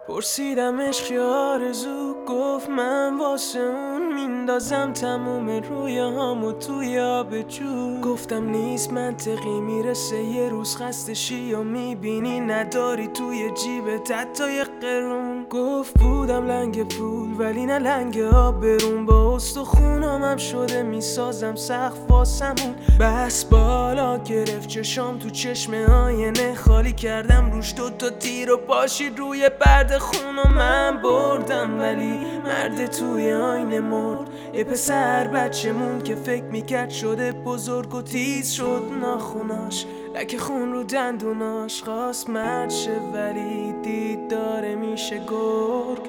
پرسیدمش که آرزو، گفت من واسه اون میندازم تموم رویاهامو توی آب جو. گفتم نیست منطقی، میرسه یه روز خستشی و میبینی نداری توی جیبت حتی یه قرون. گفت بودم لنگ پول ولی نه لنگ آبرون، با استخونامم شده میسازم سقف واسمون. بس بالا گرفت چشام تو چشم آینه، خالی کردم روش دوتا تیر و پاشید روی پرده خون و من بردم ولی مرد توی آینه مرد. یه پسر بچه مون که فکر میکرد شده بزرگ و تیز شد ناخوناش، لکه خون رو دندوناش. خواست مرد شه ولی دید داره میشه گرگ.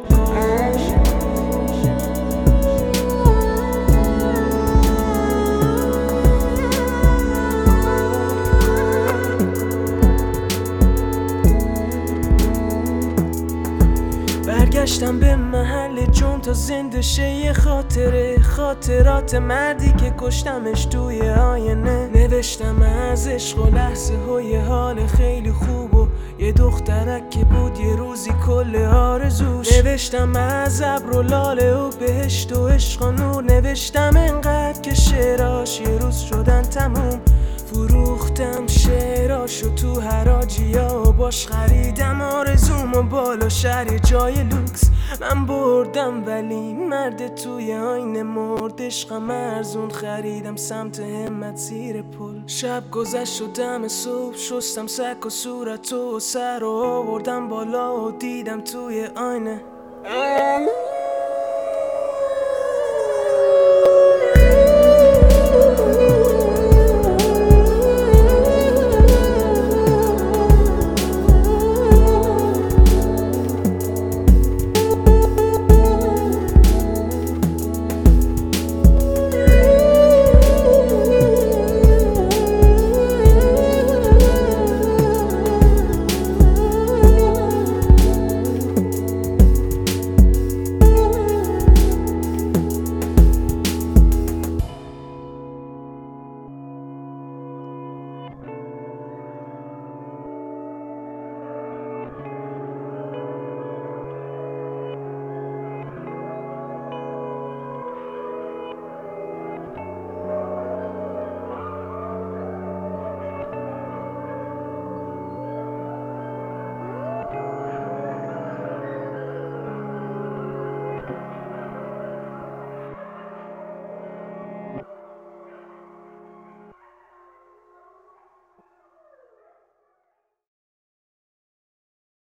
برگشتم به محل جون تا زنده شه یه خاطره، خاطرات مردی که کشتمش توی آینه. نوشتم از عشق و لحظه های حال خیلی خوب و یه دخترک که بود یه روزی کل آرزوش. نوشتم از ابر و لاله و بهشت و عشق و نور. نوشتم انقدر که شعراش یه روز شدن تموم. فروختم شعراشو تو حراجیا و باش خریدم آرزومو بالا شهر یه جای لوکس. من بردم ولی مرد توی آینه مرد. عشقم ارزون خریدم سمت همت زیر پل. شب گذشت و دم صبح شستم سک و صورت و سر و آوردم بالا و دیدم توی آینه